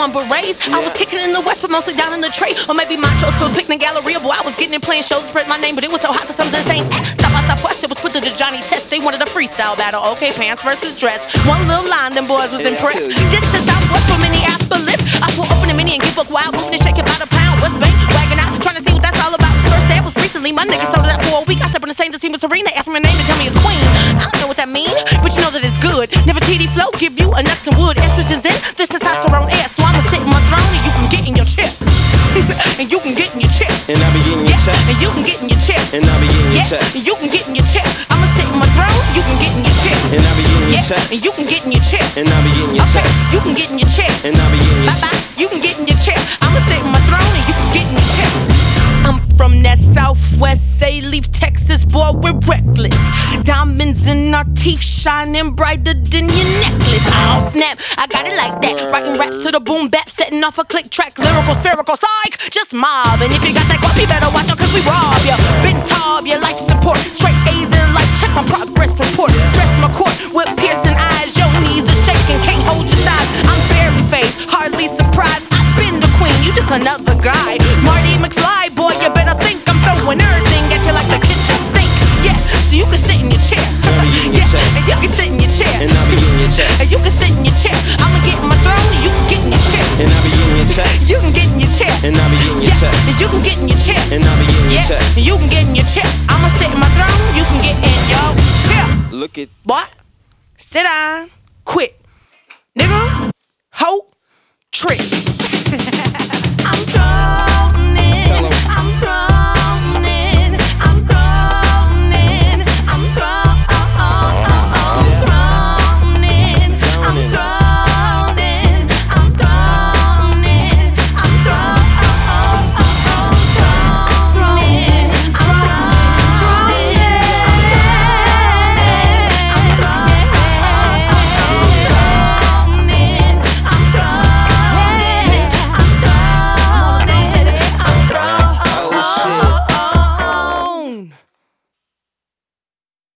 on berets. I was kicking in the West, but mostly down in the tray. Or maybe Montrose Field Picnic Galleria. Boy, I was getting in playing shows, spread my name, but it was so hot that some insane South by Southwest, it was put to the Johnny Test. They wanted a freestyle battle. Okay, pants versus dress. One little line, them boys was impressed. This is Southwest from Minneapolis. I pull open a mini and get book wild, moving and shaking by the pound. West Bank, wagging out, trying to see what that's all about. First day was recently, my niggas sold it out for a week. I stepped on the same to see Miss Serena, asked me my name and tell me it's Queen. I don't know what that mean, but you know that it's good. Never TD flow, give you a nuts and wood. Estrogen's in, this testosterone air. So I'ma sit in my throne and you can get in your chair. And you can get in your chair. And I be getting your checks. And you can get in your chair. And I be getting your checks. And you can get in your chair. I'ma sit in my throne, you can get in your chair. And I be getting your checks. And you can get in your chair. And I be getting your checks. You can get in your chair. And I be getting your checks. Bye-bye. You can get in your chair. I'ma sit in my throne and you can get in your chair. I'm from that Southwest, say leave Texas, boy, we're reckless. Diamonds in our teeth, shining brighter than your necklace. Oh snap, I got it like that. Writing raps to the boom bap, setting off a click track, lyrical, spherical, psych, just mob. And if you got that guap, you better watch out, cause we rob ya. Been tall, your life support, straight A's in life, check my progress report. Dress my court with piercing eyes, your knees are shaking, can't hold your thighs. I'm barely phased, hardly surprised. I've been the queen, you just another guy. Marty McFly, boy, you better think I'm throwing everything at you like the kitchen sink. Yeah, so you can sit in your chair. Yeah, and you can sit in your chair. And I be getting your checks. And you can sit in your chair. I'ma get in my throne and you can get in your chair. And I be getting your checks. You can get in your chair. And I be getting your checks. And you can get in your chair. And I be getting your checks. And you can get in your chair. I'ma sit in my throne, you can get in your chair. Look at what? Sit down, quit, nigga, hoe, trick. I'm throwing it. I'm throwing